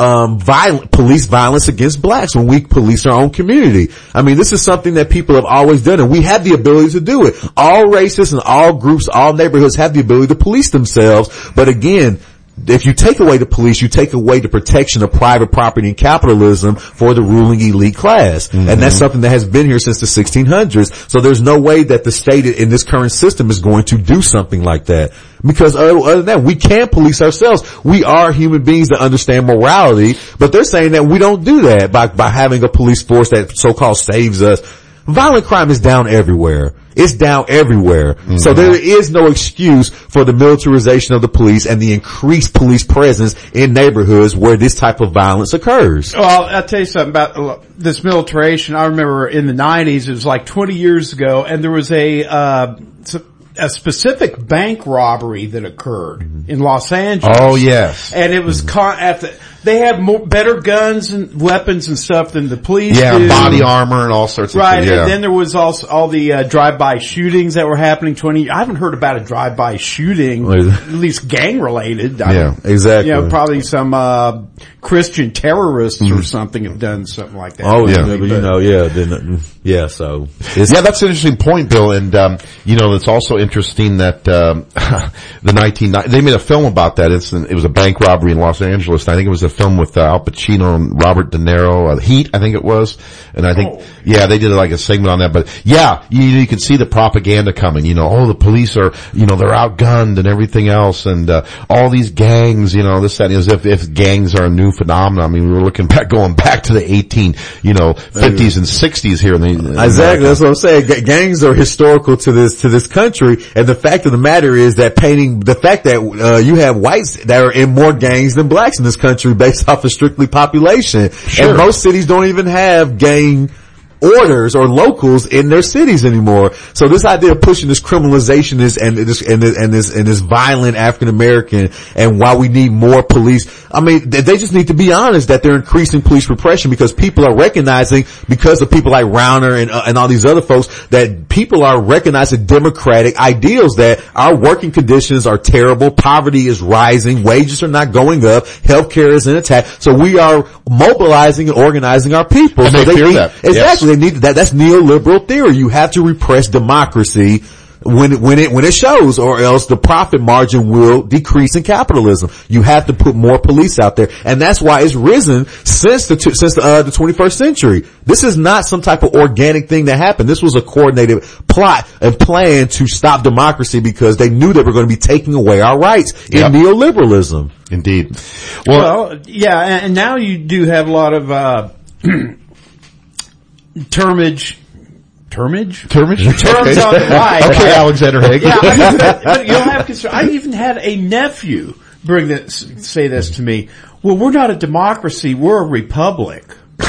police violence against blacks when we police our own community. I mean, this is something that people have always done, and we have the ability to do it. All races and all groups, all neighborhoods have the ability to police themselves. But again, if you take away the police, you take away the protection of private property and capitalism for the ruling elite class. Mm-hmm. And that's something that has been here since the 1600s. So there's no way that the state in this current system is going to do something like that. Because other than that, we can't police ourselves. We are human beings that understand morality, but they're saying that we don't do that by having a police force that so-called saves us. Violent crime is down everywhere. It's down everywhere. Mm-hmm. So there is no excuse for the militarization of the police and the increased police presence in neighborhoods where this type of violence occurs. Well, I'll tell you something about this militarization. I remember in the 90s, it was like 20 years ago, and there was a specific bank robbery that occurred in Los Angeles. Oh, yes. And it was they have better guns and weapons and stuff than the police do. Yeah, body armor and all sorts of right, things. Yeah. And then there was also all the drive-by shootings that were happening. I haven't heard about a drive-by shooting, at least gang-related. Yeah, exactly. You know, probably some Christian terrorists or something have done something like that. Oh, yeah. So that's an interesting point, Bill. And it's also interesting that they made a film about that. It was a bank robbery in Los Angeles. And I think it was a film with Al Pacino and Robert De Niro, Heat, I think it was. And I think, they did like a segment on that. But you can see the propaganda coming. The police are, they're outgunned and everything else, and all these gangs, this, that, as if gangs are a new phenomenon. I mean, we were going back to the 50s and 60s here in the exactly. That's what I'm saying. Gangs are historical to this country, and the fact of the matter is that the fact that you have whites that are in more gangs than blacks in this country based off of strictly population. Sure. And most cities don't even have gang orders or locals in their cities anymore. So this idea of pushing this criminalization and this violent African American, and why we need more police. I mean, they just need to be honest that they're increasing police repression because people are recognizing, because of people like Rauner and all these other folks, that people are recognizing democratic ideals, that our working conditions are terrible, poverty is rising, wages are not going up, healthcare is in attack. So we are mobilizing and organizing our people. And so they fear that. Exactly. Yes. They need that. That's neoliberal theory. You have to repress democracy when it shows, or else the profit margin will decrease in capitalism. You have to put more police out there, and that's why it's risen since the 21st century. This is not some type of organic thing that happened. This was a coordinated plot and plan to stop democracy because they knew they were going to be taking away our rights in neoliberalism. Indeed. Well, and now you do have a lot of termage on the right. Okay, Alexander Haig. But you'll have concern. I even had a nephew say this to me. Well, we're not a democracy, we're a republic.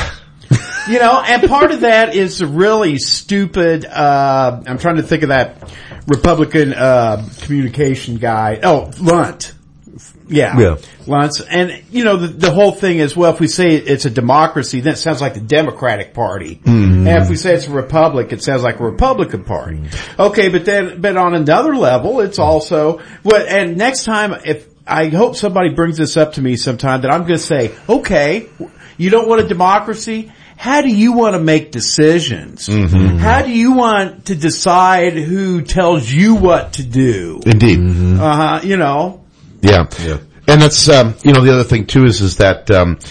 And part of that is a really stupid, I'm trying to think of that Republican, communication guy. Oh, Lunt. Yeah. Luntz. And, the whole thing is, well, if we say it's a democracy, then it sounds like the Democratic Party. Mm-hmm. And if we say it's a republic, it sounds like a Republican Party. Mm-hmm. Okay, but on another level, it's also, and next time, I hope somebody brings this up to me sometime, that I'm going to say, okay, you don't want a democracy? How do you want to make decisions? Mm-hmm. How do you want to decide who tells you what to do? Indeed. Mm-hmm. Yeah. And that's, the other thing too is that,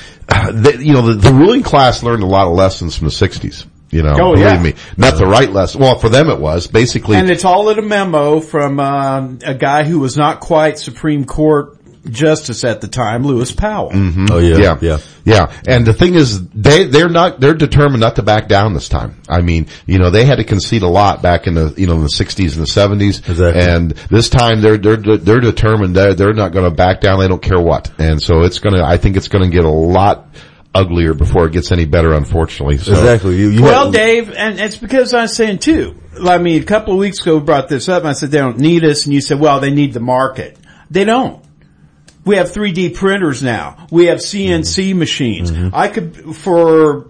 the ruling class learned a lot of lessons from the 60s. Believe me. Not the right lesson. Well, for them it was, basically. And it's all in a memo from, a guy who was not quite Supreme Court Justice at the time, Lewis Powell. Mm-hmm. Oh yeah. And the thing is, they're determined not to back down this time. I mean, they had to concede a lot back in the, the 60s and the 70s. Exactly. And this time they're determined they're not going to back down. They don't care what. And so I think it's going to get a lot uglier before it gets any better, unfortunately. So. Exactly. Dave, and it's because I was saying too, I mean, a couple of weeks ago we brought this up and I said they don't need us, and you said, well, they need the market. They don't. We have 3D printers now. We have CNC machines. Mm-hmm. I could, for,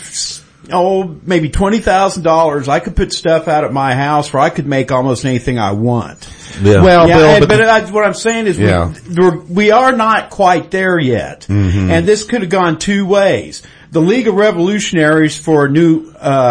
maybe $20,000, I could put stuff out at my house where I could make almost anything I want. Yeah. Well, Bill, but what I'm saying is we are not quite there yet. Mm-hmm. And this could have gone two ways. The League of Revolutionaries for New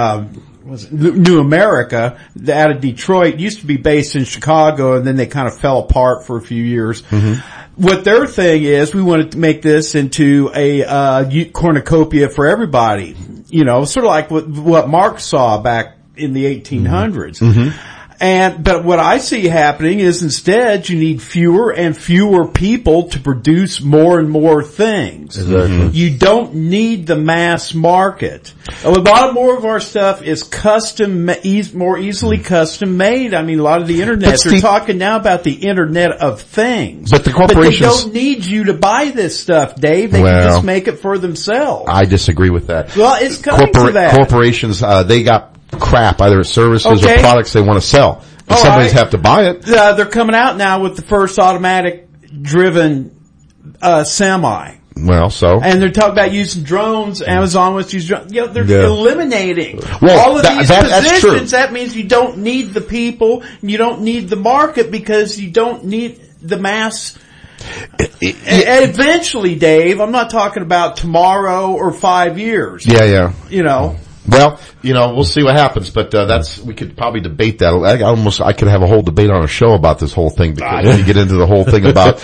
America out of Detroit used to be based in Chicago, and then they kind of fell apart for a few years. Mm-hmm. What their thing is, we wanted to make this into a cornucopia for everybody. Sort of like what Marx saw back in the 1800s. Mm-hmm. But what I see happening is instead you need fewer and fewer people to produce more and more things. Exactly. You don't need the mass market. A lot more of our stuff is more easily custom made. I mean, a lot of the internet, they're talking now about the Internet of Things. But the corporations... But they don't need you to buy this stuff, Dave. They can just make it for themselves. I disagree with that. Well, it's coming to that. Corporations, they got crap, either services or products they want to sell. And somebody's have to buy it. They're coming out now with the first automatic driven semi. Well, so. And they're talking about using drones. Amazon wants to use drones. You know, they're eliminating all of these positions. That means you don't need the people, you don't need the market, because you don't need the mass. Eventually, Dave, I'm not talking about tomorrow or 5 years. Yeah. You know. Well, we'll see what happens, but we could probably debate that. I could have a whole debate on a show about this whole thing, because when you get into the whole thing about,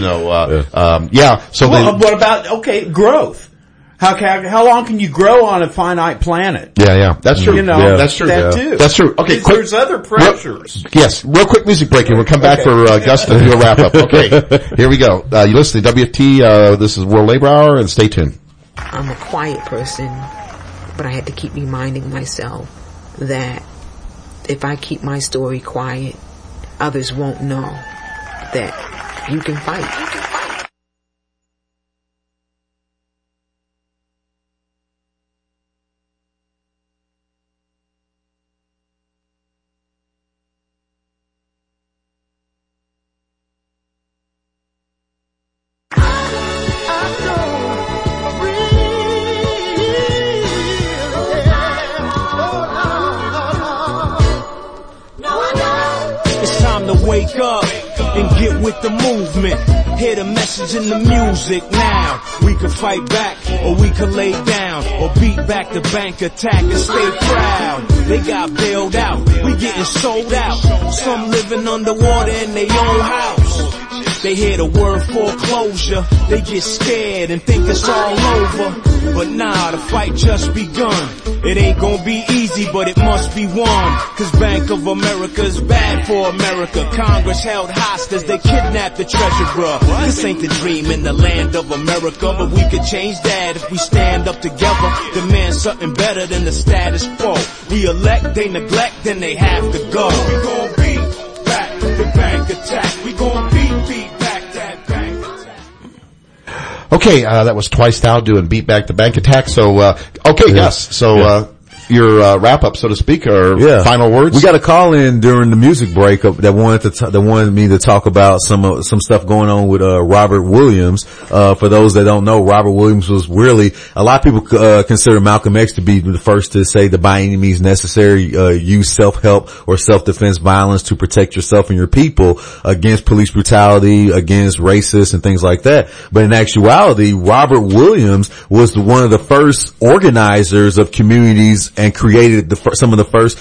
So what about growth? How long can you grow on a finite planet? Yeah, that's true. That's true. That too. That's true. Okay, there's other pressures. Real quick music break, and we'll come back for Gus to do a wrap up. Okay, here we go. You listen to WFT. This is World Labor Hour, and stay tuned. I'm a quiet person, but I had to keep reminding myself that if I keep my story quiet, others won't know that you can fight. Wake up and get with the movement. Hear the message in the music now. We can fight back, or we can lay down, or beat back the bank attack and stay proud. They got bailed out, we getting sold out. Some living underwater in their own house. They hear the word foreclosure, they get scared and think it's all over. But nah, the fight just begun. It ain't gonna be easy, but it must be won. Cause Bank of America's bad for America. Congress held hostage, they kidnapped the treasurer. This ain't the dream in the land of America, but we could change that if we stand up together. Demand something better than the status quo. We elect, they neglect, then they have to go. We gon' beat back the bank attack. We gon' beat back that bank attack. Okay, that was Twice Now doing Beat Back the Bank Attack. So, Gus. So, your wrap up, so to speak, or final words? We got a call in during the music break that wanted me to talk about some stuff going on with Robert Williams. For those that don't know, Robert Williams was really, a lot of people consider Malcolm X to be the first to say that by any means necessary, use self-help or self-defense violence to protect yourself and your people against police brutality, against racists and things like that. But in actuality, Robert Williams was one of the first organizers of communities and created some of the first,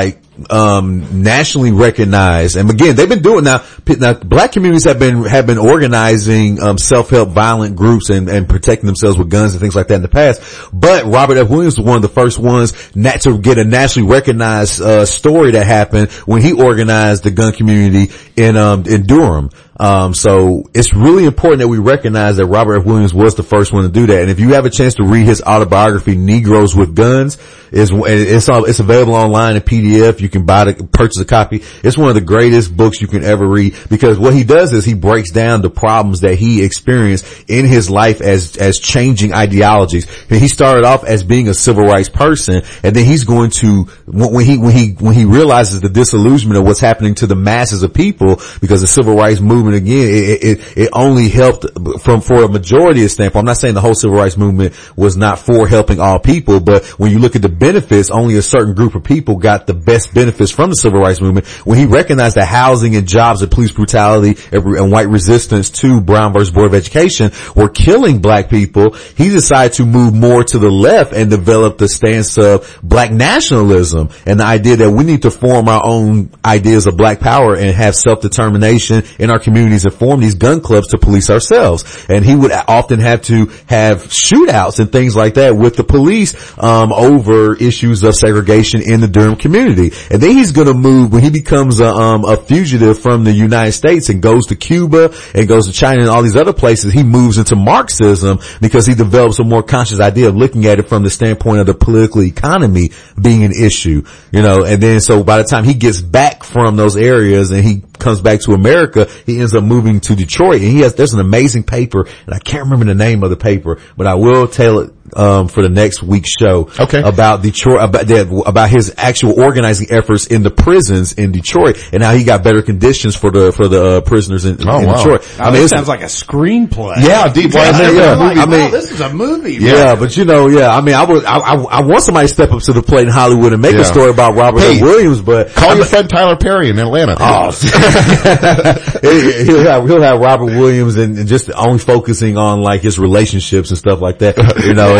nationally recognized. And again, they've been doing now black communities have been organizing, self-help violent groups and protecting themselves with guns and things like that in the past. But Robert F. Williams was one of the first ones to get a nationally recognized, story that happened when he organized the gun community in Durham. So it's really important that we recognize that Robert F. Williams was the first one to do that. And if you have a chance to read his autobiography, Negroes with Guns, it's available online in PDF. You can purchase a copy. It's one of the greatest books you can ever read, because what he does is he breaks down the problems that he experienced in his life as changing ideologies. And he started off as being a civil rights person, and then he's going to, when he realizes the disillusionment of what's happening to the masses of people, because the civil rights movement, again, it only helped for a majority of standpoint. I'm not saying the whole civil rights movement was not for helping all people, but when you look at the benefits, only a certain group of people got the best benefits from the civil rights movement. When he recognized that housing and jobs and police brutality and white resistance to Brown versus Board of Education were killing black people, he decided to move more to the left and develop the stance of black nationalism and the idea that we need to form our own ideas of black power and have self-determination in our communities and form these gun clubs to police ourselves. And he would often have to have shootouts and things like that with the police over issues of segregation in the Durham community. And then he's going to move when he becomes a fugitive from the United States and goes to Cuba and goes to China and all these other places. He moves into Marxism because he develops a more conscious idea of looking at it from the standpoint of the political economy being an issue, you know. And then so by the time he gets back from those areas and he comes back to America, he ends up moving to Detroit, and there's an amazing paper, and I can't remember the name of the paper, but I will tell it for the next week's show. Okay. About Detroit, about his actual organizing efforts in the prisons in Detroit and how he got better conditions for the prisoners in Detroit. I mean, it sounds like a screenplay. Yeah, deep. This is a movie. Yeah, but you know, I mean, I want somebody to step up to the plate in Hollywood and make a story about Robert L. Williams, but call your friend Tyler Perry in Atlanta. Oh, he'll have Robert Williams and just only focusing on like his relationships and stuff like that, you know.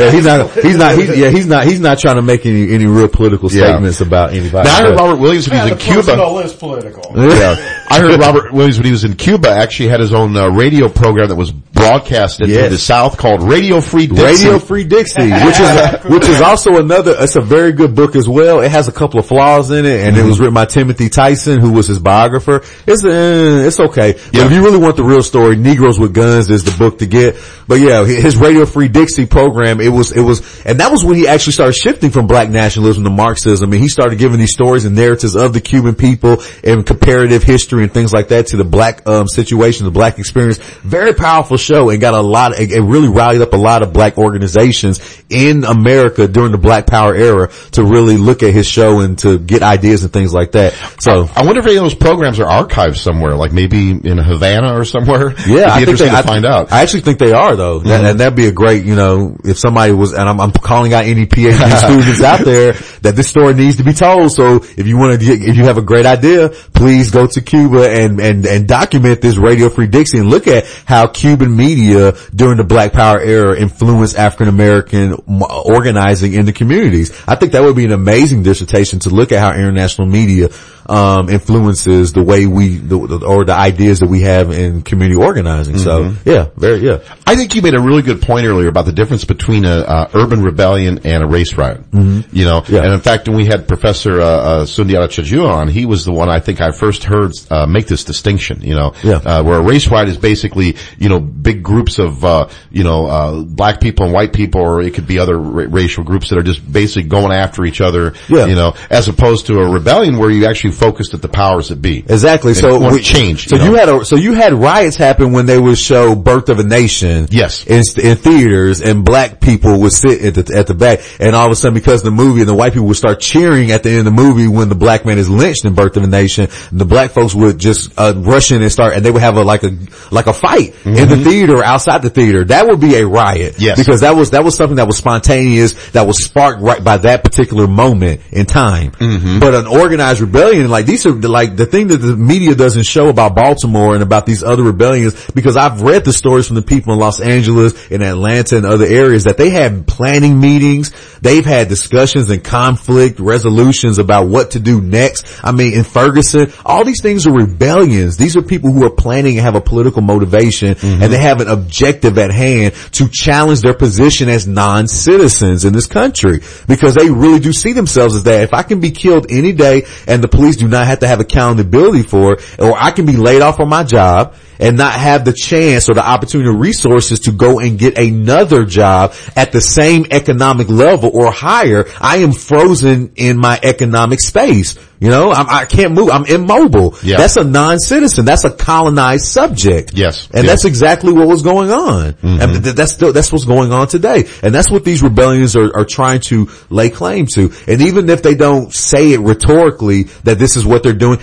He's not trying to make any real political statements about anybody. Now, I heard Robert Williams when he was in Cuba. Is political. Yeah. I heard Robert Williams when he was in Cuba actually had his own radio program that was broadcast into the South called Radio Free Dixie. Radio Free Dixie, which is also it's a very good book as well. It has a couple of flaws in it, and it was written by Timothy Tyson, who was his biographer. It's okay. But if you really want the real story, Negroes with Guns is the book to get. But yeah, his Radio Free Dixie program, it was, and that was when he actually started shifting from black nationalism to Marxism, and he started giving these stories and narratives of the Cuban people and comparative history and things like that to the black situation, the black experience. Very powerful show, and got it really rallied up a lot of black organizations in America during the Black Power era to really look at his show and to get ideas and things like that. So I wonder if any of those programs are archived somewhere, like maybe in Havana or somewhere. Yeah, It'd be interesting to find out. I actually think they are though, and that'd be a great, you know, if somebody was, and I'm calling out any PhD students out there that this story needs to be told. So if you have a great idea, please go to Cuba and document this Radio Free Dixie and look at how Cuban media during the Black Power era influenced African American organizing in the communities. I think that would be an amazing dissertation to look at how international media influences the way or the ideas that we have in community organizing. So I think you made a really good point earlier about the difference between a urban rebellion and a race riot. You know, and in fact, when we had Professor Sundiata Chajua on, he was the one I think I first heard make this distinction. You know, where a race riot is basically, you know, big groups of black people and white people, or it could be other racial groups that are just basically going after each other. You know, as opposed to a rebellion where you actually focused at the powers that be. Exactly. So we changed. So you had riots happen when they would show Birth of a Nation. Yes. In theaters, and black people would sit at the back, and all of a sudden, because of the movie, and the white people would start cheering at the end of the movie when the black man is lynched in Birth of a Nation, the black folks would just rush in and they would have a fight in the theater or outside the theater. That would be a riot. Yes. Because that was something that was spontaneous, that was sparked right by that particular moment in time. But an organized rebellion, like these are like the thing that the media doesn't show about Baltimore and about these other rebellions, because I've read the stories from the people in Los Angeles and Atlanta and other areas that they had planning meetings, they've had discussions and conflict resolutions about what to do next. I mean, in Ferguson, all these things are rebellions. These are people who are planning and have a political motivation, and they have an objective at hand to challenge their position as non-citizens in this country, because they really do see themselves as that. If I can be killed any day and the police do not have to have accountability for it, or I can be laid off on my job and not have the chance or the opportunity or resources to go and get another job at the same economic level or higher, I am frozen in my economic space. You know, I can't move. I'm immobile. Yeah. That's a non-citizen. That's a colonized subject. Yes. And that's exactly what was going on. And that's what's going on today. And that's what these rebellions are trying to lay claim to. And even if they don't say it rhetorically that this is what they're doing,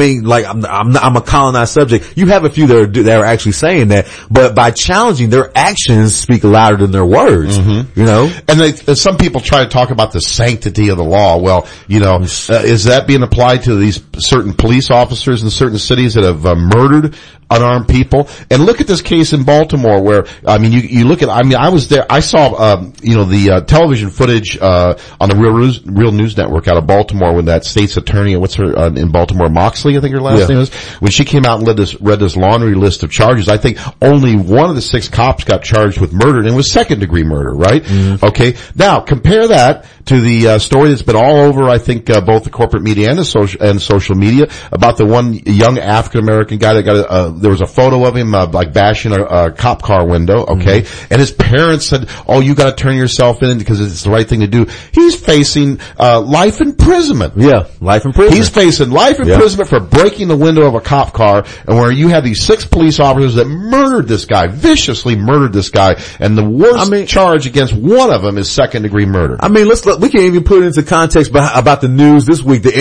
I'm a colonized subject. You have a few that are actually saying that, but by challenging, their actions speak louder than their words. You know? And some people try to talk about the sanctity of the law. Well, you know, is that being applied to these certain police officers in certain cities that have murdered unarmed people. And look at this case in Baltimore where, I mean, you look at, I mean, I was there, I saw, the television footage, on the Real News Network out of Baltimore when that state's attorney, what's her, in Baltimore, Moxley, I think her last name is, when she came out and read this laundry list of charges. I think only one of the 6 cops got charged with murder, and it was second degree murder, right? Mm-hmm. Okay. Now, compare that to the story that's been all over, I think, both the corporate media and the social media about the one young African American guy that got there was a photo of him like bashing a cop car window, okay? Mm-hmm. And his parents said, "Oh, you got to turn yourself in because it's the right thing to do." He's facing life imprisonment. Yeah, life imprisonment. He's facing life imprisonment for breaking the window of a cop car, and where you have these 6 police officers that murdered this guy, viciously murdered this guy, and the worst charge against one of them is second degree murder. I mean, we can't even put it into context about the news this week. The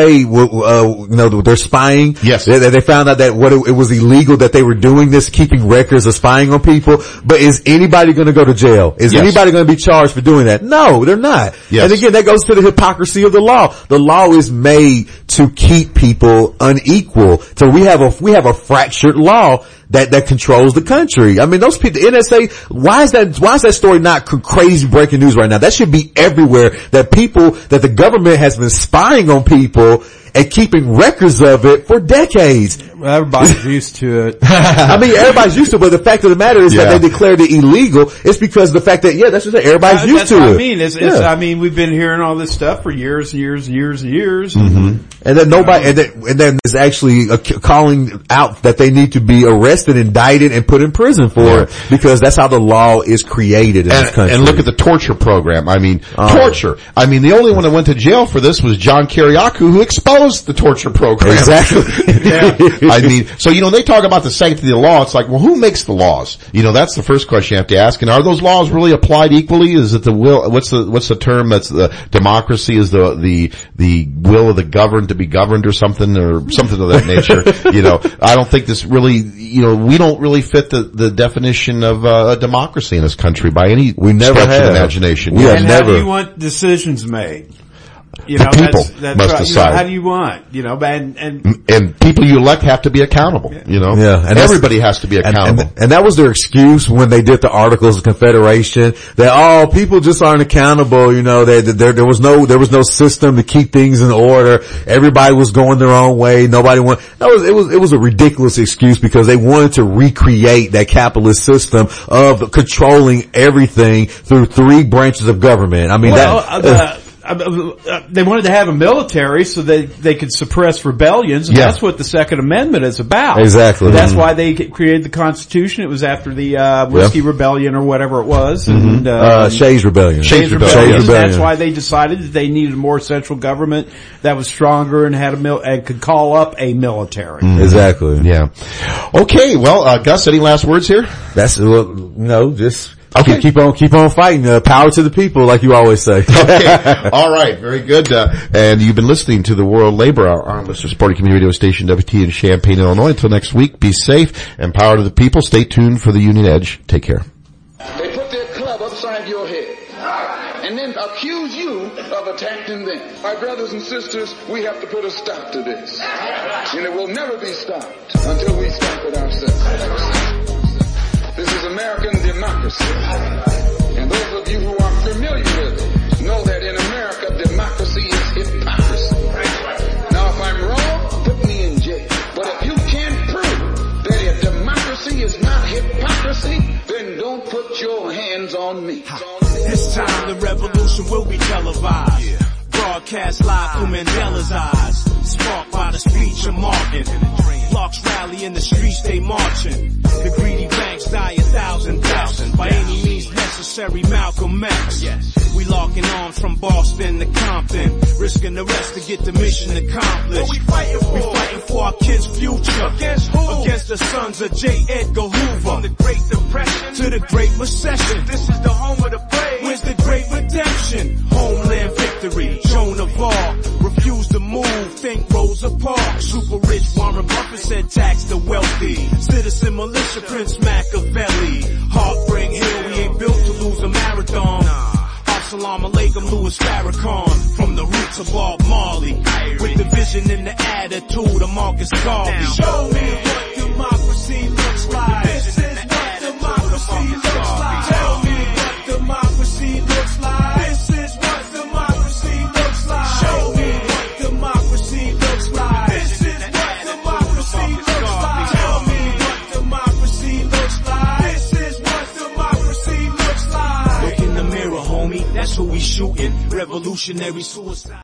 NSA, they're spying. Yes. They found out that it was illegal that they were doing this, keeping records of spying on people. But is anybody going to go to jail? Is anybody going to be charged for doing that? No, they're not. Yes. And again, that goes to the hypocrisy of the law. The law is made to keep people unequal. So we have a fractured law that controls the country. I mean, those people, the NSA, why is that story not crazy breaking news right now? That should be everywhere, that the government has been spying on people and keeping records of it for decades. Well, everybody's used to it. I mean, everybody's used to it, but the fact of the matter is that they declared it illegal. It's because the fact that, that's just everybody's used to it. That's what I mean. I mean, we've been hearing all this stuff for years and years and years and years. Mm-hmm. And then and then it's actually calling out that they need to be arrested, indicted, and put in prison for it, because that's how the law is created in this country. And look at the torture program. I mean, torture. I mean, the only one that went to jail for this was John Kiriakou, who exposed the torture program. Exactly. I mean, so, they talk about the sanctity of the law. It's like, well, who makes the laws? That's the first question you have to ask. And are those laws really applied equally? Is it the will, what's the term? That's the democracy, is the will of the governed to be governed or something of that nature. I don't think this really, we don't really fit the definition of a democracy in this country by any stretch of imagination. How do you want decisions made? The people that's must right. decide. How do you want? And people you elect have to be accountable. And everybody has to be accountable. And that was their excuse when they did the Articles of Confederation, that people just aren't accountable. There was no system to keep things in order. Everybody was going their own way. Nobody it was a ridiculous excuse, because they wanted to recreate that capitalist system of controlling everything through 3 branches of government. I mean, they wanted to have a military so they could suppress rebellions, and that's what the Second Amendment is about. Exactly. That's why they created the Constitution. It was after the Whiskey Rebellion or whatever it was. Mm-hmm. And Shays Rebellion. Shays Rebellion. That's why they decided that they needed a more central government that was stronger and had and could call up a military. Mm-hmm. Exactly. Yeah. Okay. Well, Gus, any last words here? That's just. Okay. Keep on fighting. Power to the people, like you always say. Okay. All right. Very good. And you've been listening to the World Labor Hour on Listener Supported Community Radio Station WT in Champaign, Illinois. Until next week, be safe and power to the people. Stay tuned for the Union Edge. Take care. They put their club upside your head and then accuse you of attacking them. My brothers and sisters, we have to put a stop to this. And it will never be stopped until we stop it ourselves. This is American democracy. And those of you who are familiar with it know that in America, democracy is hypocrisy. Now, if I'm wrong, put me in jail. But if you can't prove that a democracy is not hypocrisy, then don't put your hands on me. This time the revolution will be televised. Broadcast live through Mandela's eyes. Sparked by the speech of Martin. Blocks rally in the streets, they marching. The greedy banks die 1,000. By any means necessary, Malcolm X. We locking arms from Boston to Compton. Risking arrest to get the mission accomplished. What we fighting for? We fighting for our kids' future. Against who? Against the sons of J. Edgar Hoover. From the Great Depression to the Great Recession. This is the home of the brave. Where's the Great Redemption? Homeland victory. Joan of Arc. Refuse to move. Think Rosa Parks. Super rich Warren Buffett said tax the wealthy. Citizen militia Prince Machiavelli. Heartbreak Hill, we ain't built to lose a marathon. Salam alaikum, Louis Farrakhan. From the roots of Bob Marley, with the vision and the attitude of Marcus Garvey. Show me what democracy looks like. This is what democracy looks like. Tell me what democracy looks like. This is what democracy looks like. Show me what democracy looks like. This is what democracy looks like. Tell me what democracy looks like. This is what democracy looks like. Look in the mirror, homie. That's who we shooting. Revolutionary suicide.